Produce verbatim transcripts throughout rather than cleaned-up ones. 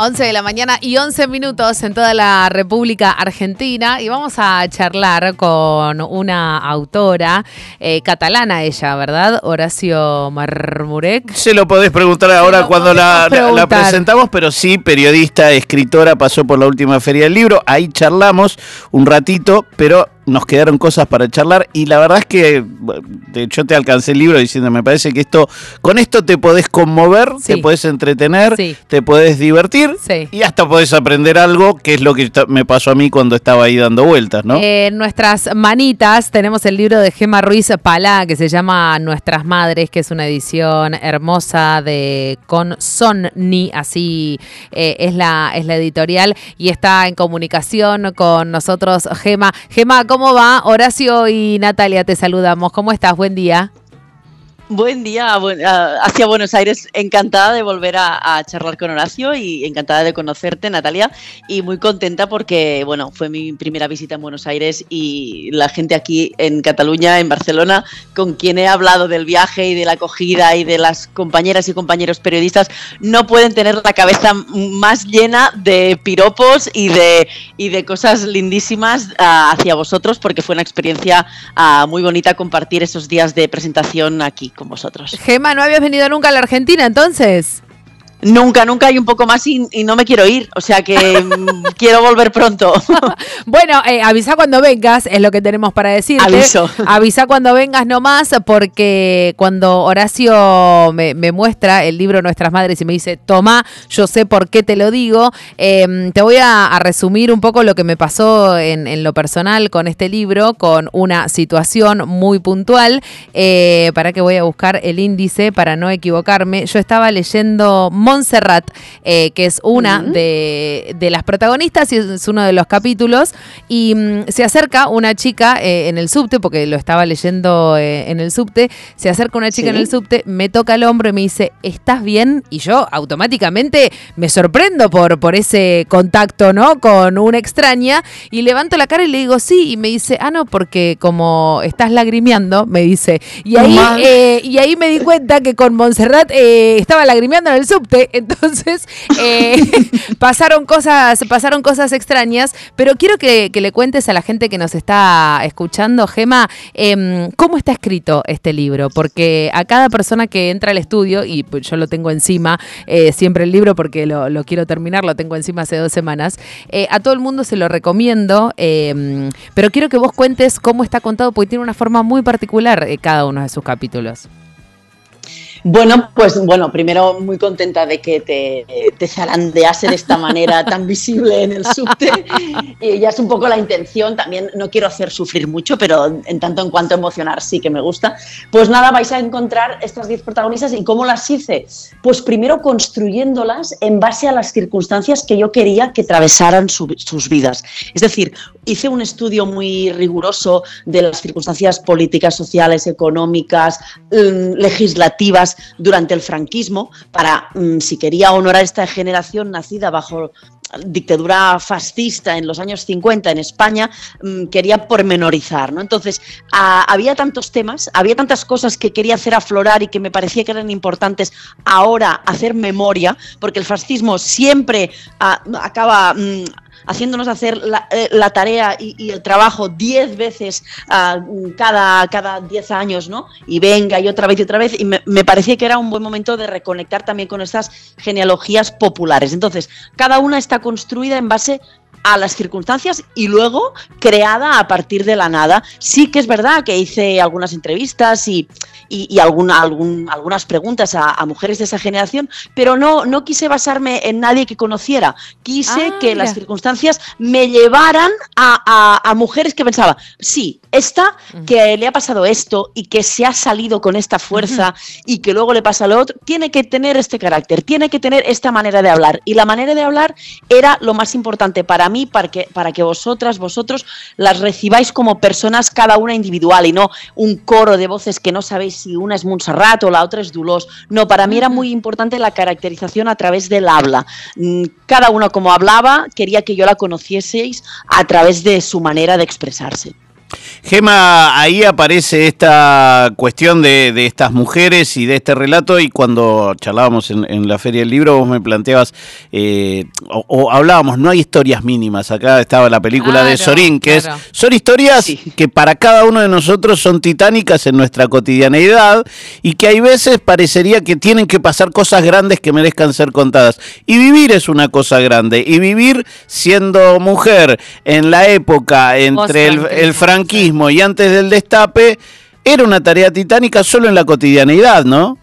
once de la mañana y once minutos en toda la República Argentina y vamos a charlar con una autora eh, catalana ella, ¿verdad? Horacio Marmurek. Se lo podés preguntar ahora lo cuando la, preguntar. la presentamos, pero sí, periodista, escritora, pasó por la última Feria del Libro, ahí charlamos un ratito, pero nos quedaron cosas para charlar y la verdad es que yo te alcancé el libro diciendo, me parece que esto, con esto te podés conmover, sí. te podés entretener, sí. te podés divertir sí. y hasta podés aprender algo, que es lo que me pasó a mí cuando estaba ahí dando vueltas, ¿no? Eh, en nuestras manitas tenemos el libro de Gemma Ruiz Palá, que se llama Nuestras Madres, que es una edición hermosa de Consonni, así eh, es la es la editorial, y está en comunicación con nosotros Gemma. Gemma, ¿cómo va? Horacio y Natalia te saludamos. ¿Cómo estás? Buen día. Buen día, bu uh, hacia Buenos Aires. Encantada de volver a, a charlar con Horacio y encantada de conocerte, Natalia, y muy contenta porque, bueno, fue mi primera visita en Buenos Aires y la gente aquí en Cataluña, en Barcelona, con quien he hablado del viaje y de la acogida y de las compañeras y compañeros periodistas, no pueden tener la cabeza más llena de piropos y de, y de cosas lindísimas uh, hacia vosotros, porque fue una experiencia uh, muy bonita compartir esos días de presentación aquí con vosotros. Gemma, ¿no habías venido nunca a la Argentina entonces? Nunca, nunca, y un poco más y, y no me quiero ir, o sea que quiero volver pronto. Bueno, eh, avisa cuando vengas, es lo que tenemos para decirte. Aviso. Avisa cuando vengas nomás, porque cuando Horacio me, me muestra el libro Nuestras Madres y me dice, toma, yo sé por qué te lo digo, eh, te voy a, a resumir un poco lo que me pasó en, en lo personal con este libro, con una situación muy puntual, eh, para que voy a buscar el índice para no equivocarme. Yo estaba leyendo Montserrat, eh, que es una uh-huh. de, de las protagonistas y es uno de los capítulos, y um, se acerca una chica eh, en el subte, porque lo estaba leyendo eh, en el subte, se acerca una chica ¿Sí? en el subte, me toca el hombro y me dice, ¿estás bien? Y yo automáticamente me sorprendo por, por ese contacto, ¿no? Con una extraña, y levanto la cara y le digo, sí, y me dice, ah, no, porque como estás lagrimeando, me dice, y ahí, eh, y ahí me di cuenta que con Montserrat eh, estaba lagrimeando en el subte. Entonces eh, pasaron cosas, pasaron cosas extrañas, pero quiero que, que le cuentes a la gente que nos está escuchando, Gemma, eh, cómo está escrito este libro, porque a cada persona que entra al estudio, y yo lo tengo encima, eh, siempre el libro porque lo, lo quiero terminar, lo tengo encima hace dos semanas, eh, a todo el mundo se lo recomiendo, eh, pero quiero que vos cuentes cómo está contado, porque tiene una forma muy particular eh, cada uno de sus capítulos. Bueno, pues bueno, primero muy contenta de que te, te zarandease de esta manera tan visible en el subte, y ya es un poco la intención, también no quiero hacer sufrir mucho, pero en tanto en cuanto emocionar sí que me gusta. Pues nada, vais a encontrar estas diez protagonistas, ¿y cómo las hice? Pues primero construyéndolas en base a las circunstancias que yo quería que atravesaran su, sus vidas. Es decir, hice un estudio muy riguroso de las circunstancias políticas, sociales, económicas, legislativas durante el franquismo, para, si quería honorar esta generación nacida bajo dictadura fascista en los años cincuenta en España, quería pormenorizar, ¿no? Entonces, a, había tantos temas, había tantas cosas que quería hacer aflorar y que me parecía que eran importantes ahora hacer memoria, porque el fascismo siempre a, acaba mm, haciéndonos hacer la, la tarea y, y el trabajo diez veces uh, cada, cada diez años, ¿no? Y venga, y otra vez y otra vez, y me, me parecía que era un buen momento de reconectar también con estas genealogías populares. Entonces, cada una está construida en base a las circunstancias y luego creada a partir de la nada. Sí que es verdad que hice algunas entrevistas y, y, y alguna, algún, algunas preguntas a, a mujeres de esa generación, pero no, no quise basarme en nadie que conociera. Quise ah, que mira. las circunstancias me llevaran a, a, a mujeres que pensaba, sí, esta que le ha pasado esto y que se ha salido con esta fuerza uh-huh. y que luego le pasa lo otro, tiene que tener este carácter, tiene que tener esta manera de hablar. Y la manera de hablar era lo más importante para mí, para que, para que vosotras, vosotros las recibáis como personas, cada una individual, y no un coro de voces que no sabéis si una es Montserrat o la otra es Dolors. No, para mí era muy importante la caracterización a través del habla. Cada uno como hablaba, quería que yo la conocieseis a través de su manera de expresarse. Gema, ahí aparece esta cuestión de, de estas mujeres y de este relato, y cuando charlábamos en, en la Feria del Libro vos me planteabas, eh, o, o hablábamos, no hay historias mínimas, acá estaba la película claro, de Sorín, que claro. es, son historias sí. que para cada uno de nosotros son titánicas en nuestra cotidianeidad y que hay veces parecería que tienen que pasar cosas grandes que merezcan ser contadas. Y vivir es una cosa grande, y vivir siendo mujer en la época entre el, el franquismo y antes del destape, era una tarea titánica solo en la cotidianeidad, ¿no?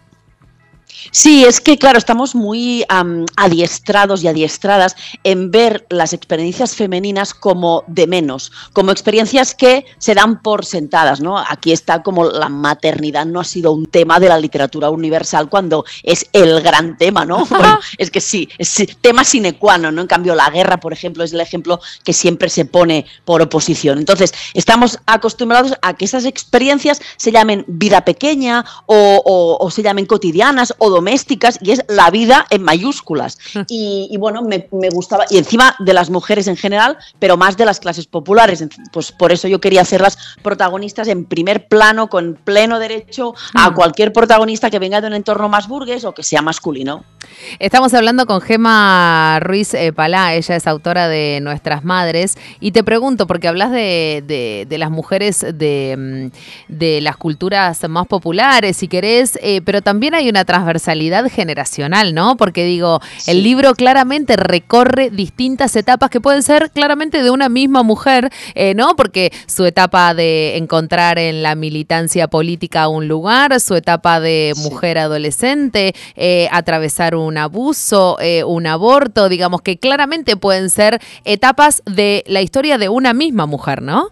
Sí, es que claro, estamos muy um, adiestrados y adiestradas en ver las experiencias femeninas como de menos, como experiencias que se dan por sentadas, ¿no? Aquí está como la maternidad no ha sido un tema de la literatura universal cuando es el gran tema, ¿no? Bueno, es que sí, es tema sine qua non, ¿no? En cambio, la guerra, por ejemplo, es el ejemplo que siempre se pone por oposición. Entonces, estamos acostumbrados a que esas experiencias se llamen vida pequeña o, o, o se llamen cotidianas o domésticas, y es la vida en mayúsculas. Y, y bueno, me, me gustaba, y encima de las mujeres en general, pero más de las clases populares. Pues por eso yo quería hacerlas protagonistas en primer plano, con pleno derecho a cualquier protagonista que venga de un entorno más burgués o que sea masculino. Estamos hablando con Gema Ruiz eh, Palá, ella es autora de Nuestras Madres, y te pregunto, porque hablas de, de, de las mujeres de, de las culturas más populares, si querés, eh, pero también hay una transversalidad generacional, ¿no? Porque digo, sí. el libro claramente recorre distintas etapas que pueden ser claramente de una misma mujer, eh, ¿no? Porque su etapa de encontrar en la militancia política un lugar, su etapa de mujer sí. adolescente, eh, atravesar un abuso, eh, un aborto, digamos que claramente pueden ser etapas de la historia de una misma mujer, ¿no?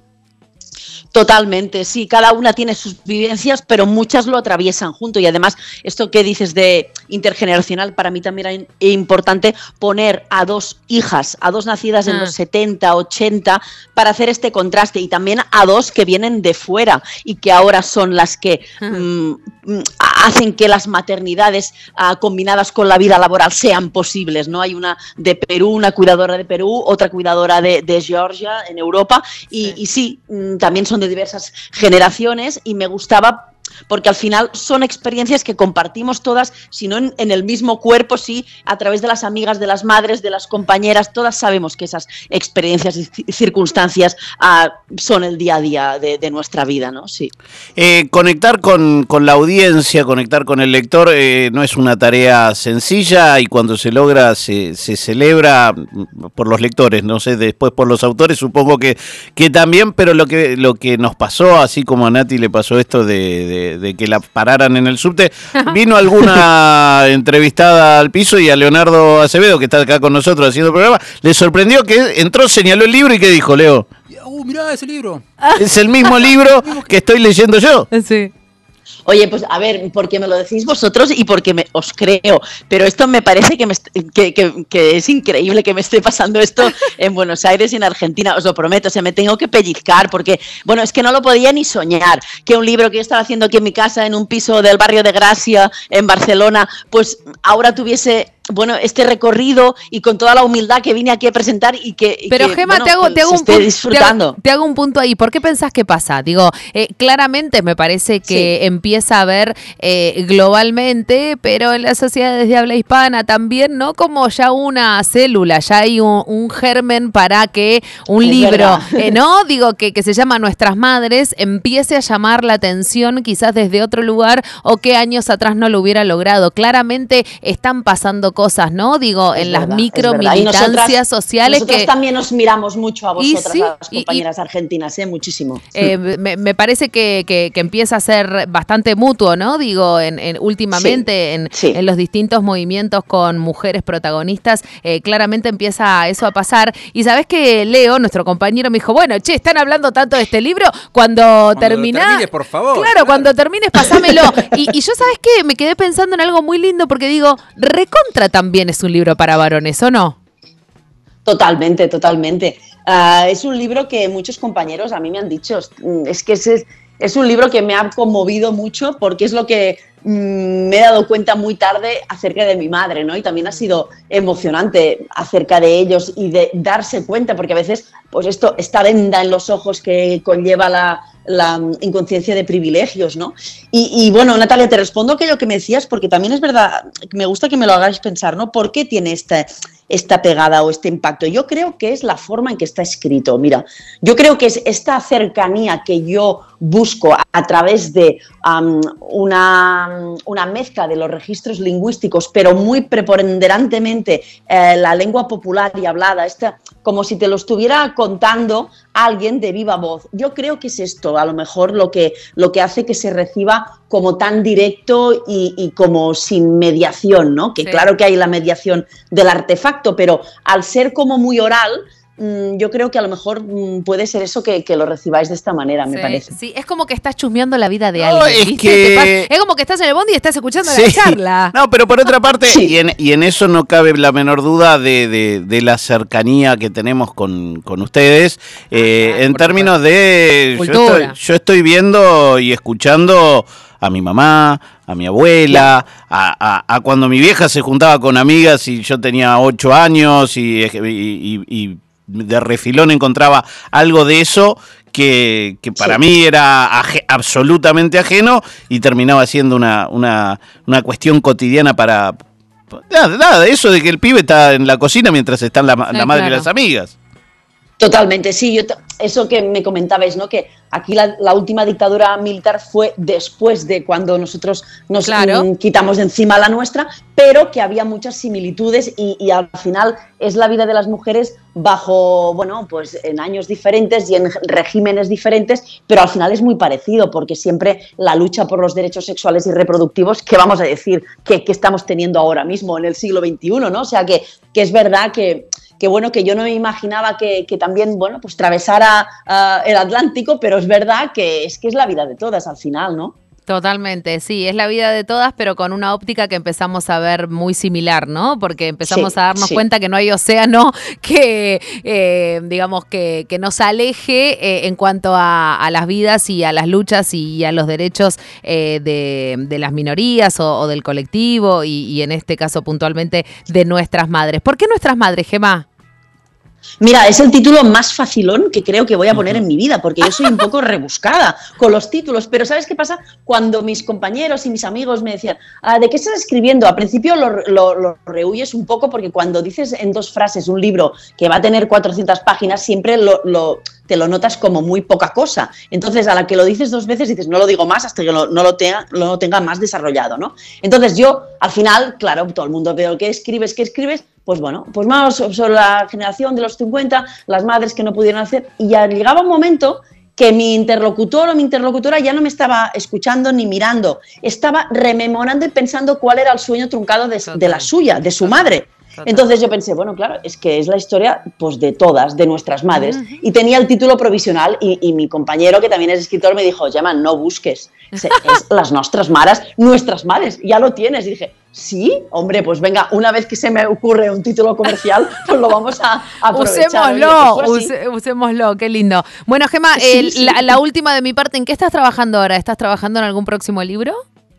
Totalmente, sí, cada una tiene sus vivencias, pero muchas lo atraviesan junto, y además esto que dices de intergeneracional, para mí también era importante poner a dos hijas, a dos nacidas en ah. los setenta, ochenta, para hacer este contraste, y también a dos que vienen de fuera y que ahora son las que ah. mm, hacen que las maternidades uh, combinadas con la vida laboral sean posibles, ¿no? Hay una de Perú, una cuidadora de Perú, otra cuidadora de, de Georgia en Europa, y sí, y sí mm, también son de diversas generaciones, y me gustaba porque al final son experiencias que compartimos todas, si no en, en el mismo cuerpo, sí, a través de las amigas, de las madres, de las compañeras, todas sabemos que esas experiencias y circunstancias uh, son el día a día de, de nuestra vida, ¿no? Sí. Eh, conectar con, con la audiencia, conectar con el lector, eh, no es una tarea sencilla, y cuando se logra se, se celebra por los lectores, no sé, después por los autores supongo que, que también, pero lo que, lo que nos pasó, así como a Nati le pasó esto de, de De, de que la pararan en el subte, vino alguna entrevistada al piso, y a Leonardo Acevedo, que está acá con nosotros haciendo el programa, le sorprendió que entró, señaló el libro y ¿qué dijo, Leo? Uh, mirá ese libro. Es el mismo libro que estoy leyendo yo. Sí. Oye, pues a ver, porque me lo decís vosotros y porque me, os creo, pero esto me parece que, me, que, que, que es increíble que me esté pasando esto en Buenos Aires y en Argentina, os lo prometo, o sea, me tengo que pellizcar, porque, bueno, es que no lo podía ni soñar, que un libro que yo estaba haciendo aquí en mi casa, en un piso del barrio de Gracia, en Barcelona, pues ahora tuviese... bueno, este recorrido y con toda la humildad que vine aquí a presentar y que... Y Pero que, Gema, bueno, te, hago, pues, te, hago un esté punto, te, hago, te hago un punto ahí. ¿Por qué pensás que pasa? Digo, eh, claramente me parece que sí. empieza a ver eh, globalmente, pero en las sociedades de habla hispana también, ¿no? Como ya una célula, ya hay un, un germen para que un es libro, eh, ¿no? Digo, que, que se llama Nuestras Madres, empiece a llamar la atención quizás desde otro lugar, o que años atrás no lo hubiera logrado. Claramente están pasando cosas, ¿no? Digo, es en verdad, las micro militancias nosotras, sociales nosotras que también nos miramos mucho a vosotras, sí, a las compañeras y, argentinas, ¿eh? Muchísimo. Eh, me, me parece que, que, que empieza a ser bastante mutuo, ¿no? Digo, en, en últimamente sí, en, sí. en los distintos movimientos con mujeres protagonistas, eh, claramente empieza eso a pasar. Y sabés que Leo, nuestro compañero, me dijo, bueno, che, están hablando tanto de este libro, cuando, cuando terminás, termines, por favor. Claro, claro, cuando termines, pasámelo. y, y yo, ¿sabés qué? Me quedé pensando en algo muy lindo, porque digo, recontra también es un libro para varones, ¿o no? Totalmente, totalmente. Uh, es un libro que muchos compañeros a mí me han dicho, es que es, es un libro que me ha conmovido mucho porque es lo que me he dado cuenta muy tarde acerca de mi madre, ¿no? Y también ha sido emocionante acerca de ellos y de darse cuenta, porque a veces, pues esto, esta venda en los ojos que conlleva la, la inconsciencia de privilegios, ¿no? Y, y bueno, Natalia, te respondo aquello que me decías, porque también es verdad, me gusta que me lo hagáis pensar, ¿no? ¿Por qué tiene esta, esta pegada o este impacto? Yo creo que es la forma en que está escrito. Mira, yo creo que es esta cercanía que yo busco a, a través de um, una, una mezcla de los registros lingüísticos, pero muy preponderantemente eh, la lengua popular y hablada, esta, como si te lo estuviera contando alguien de viva voz. Yo creo que es esto, a lo mejor, lo que, lo que hace que se reciba como tan directo y, y como sin mediación, ¿no? Que sí. Claro que hay la mediación del artefacto, pero al ser como muy oral, yo creo que a lo mejor puede ser eso que, que lo recibáis de esta manera, me sí, parece. Sí, es como que estás chusmeando la vida de no, alguien, es ¿viste? que... Es como que estás en el bondi y estás escuchando sí. la charla. No, pero por otra parte, sí. y, en, y en eso no cabe la menor duda de, de, de la cercanía que tenemos con, con ustedes, eh, ah, en términos supuesto. de... Yo estoy, yo estoy viendo y escuchando a mi mamá, a mi abuela, a, a, a cuando mi vieja se juntaba con amigas y yo tenía ocho años y... y, y, y de refilón encontraba algo de eso que, que para sí. mí era aje, absolutamente ajeno y terminaba siendo una, una, una cuestión cotidiana para... Nada, nada, eso de que el pibe está en la cocina mientras están la, sí, la madre claro. y las amigas. Totalmente, sí, yo eso que me comentabais, ¿no? Que aquí la, la última dictadura militar fue después de cuando nosotros nos claro. mm, quitamos de encima la nuestra, pero que había muchas similitudes y, y al final es la vida de las mujeres bajo, bueno, pues en años diferentes y en regímenes diferentes, pero al final es muy parecido porque siempre la lucha por los derechos sexuales y reproductivos, ¿qué vamos a decir que, que estamos teniendo ahora mismo en el siglo veintiuno, ¿no? O sea, que, que es verdad que... que bueno, que yo no me imaginaba que, que también, bueno, pues atravesara uh, el Atlántico, pero es verdad que es que es la vida de todas al final, ¿no? Totalmente, sí, es la vida de todas, pero con una óptica que empezamos a ver muy similar, ¿no? Porque empezamos sí, a darnos sí. cuenta que no hay océano que, eh, digamos, que, que nos aleje eh, en cuanto a, a las vidas y a las luchas y a los derechos eh, de, de las minorías o, o del colectivo y, y en este caso puntualmente de nuestras madres. ¿Por qué nuestras madres, Gemma? Mira, es el título más facilón que creo que voy a poner en mi vida, porque yo soy un poco rebuscada con los títulos, pero ¿sabes qué pasa? Cuando mis compañeros y mis amigos me decían, ah, ¿de qué estás escribiendo? Al principio lo, lo, lo rehuyes un poco porque cuando dices en dos frases un libro que va a tener cuatrocientas páginas, siempre lo... lo te lo notas como muy poca cosa. Entonces, a la que lo dices dos veces, dices, no lo digo más hasta que lo, no lo tenga, lo tenga más desarrollado, ¿no? Entonces, yo, al final, claro, todo el mundo ve qué escribes, qué escribes, pues bueno, pues más sobre la generación de los cincuenta, las madres que no pudieron hacer, y ya llegaba un momento que mi interlocutor o mi interlocutora ya no me estaba escuchando ni mirando, estaba rememorando y pensando cuál era el sueño truncado de, de la suya, de su madre. Entonces yo pensé, bueno, claro, es que es la historia pues de todas, de nuestras madres. Uh-huh. Y tenía el título provisional y, y mi compañero, que también es escritor, me dijo, Gemma, no busques, es, es las nuestras mares, nuestras madres, ya lo tienes. Y dije, sí, hombre, pues venga, una vez que se me ocurre un título comercial, pues lo vamos a, a aprovechar. Usémoslo, Oye, pues use, usémoslo, qué lindo. Bueno, Gemma, sí, el, sí. La, la última de mi parte, ¿en qué estás trabajando ahora? ¿Estás trabajando en algún próximo libro?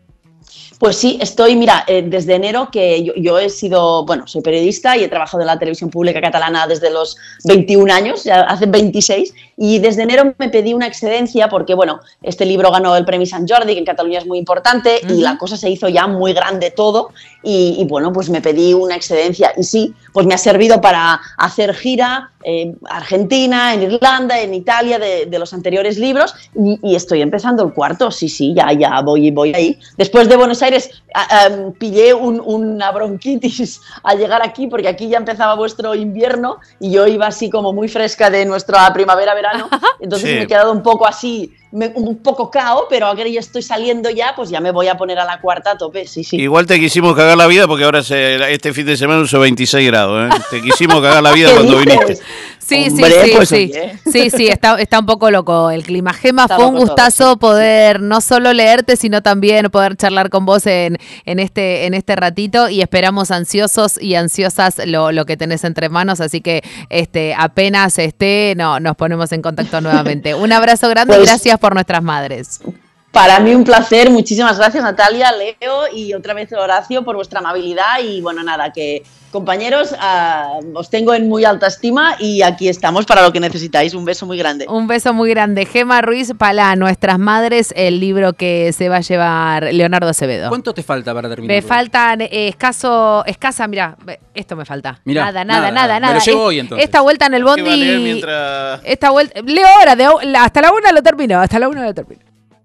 Pues sí, estoy, mira, eh, desde enero que yo, yo he sido, bueno, soy periodista y he trabajado en la televisión pública catalana desde los veintiún años, ya hace veintiséis, y desde enero me pedí una excedencia porque, bueno, este libro ganó el Premi Sant Jordi, que en Cataluña es muy importante, uh-huh. y la cosa se hizo ya muy grande todo, y, y bueno, pues me pedí una excedencia, y sí, pues me ha servido para hacer gira en Argentina, en Irlanda, en Italia, de, de los anteriores libros, y, y estoy empezando el cuarto, sí, sí, ya, ya voy, voy ahí. Después de Buenos Aires um, pillé un, una bronquitis al llegar aquí, porque aquí ya empezaba vuestro invierno, y yo iba así como muy fresca de nuestra primavera-verano, entonces sí. me he quedado un poco así, me, un poco cao, pero ahora que ya estoy saliendo ya, pues ya me voy a poner a la cuarta a tope, sí, sí. Igual te quisimos cagar la vida porque ahora se, este fin de semana hizo veintiséis grados, ¿eh? Te quisimos cagar la vida cuando dices? viniste. Sí, Hombre, sí, sí, pues, sí, oye. sí, sí, está, está un poco loco el clima. Gemma, Está fue un gustazo todo, sí. poder no solo leerte, sino también poder charlar con vos en, en, este, en este ratito y esperamos ansiosos y ansiosas lo, lo que tenés entre manos, así que este, apenas esté, no, nos ponemos en contacto nuevamente. Un abrazo grande pues, y gracias por nuestras madres. Para mí un placer, muchísimas gracias Natalia, Leo y otra vez Horacio por vuestra amabilidad y bueno, nada, que compañeros, uh, os tengo en muy alta estima y aquí estamos para lo que necesitáis, un beso muy grande. Un beso muy grande. Gema Ruiz Palá, Nuestras Madres, el libro que se va a llevar Leonardo Acevedo. ¿Cuánto te falta para terminar? Me faltan eh, escaso, escasa, mirá, esto me falta. Mirá, nada, nada, nada, nada, nada. Me lo llevo es, hoy entonces. Esta vuelta en el bondi. ¿Qué va a leer mientras... Esta vuelta, leo ahora, de, hasta la una lo termino, hasta la una lo termino.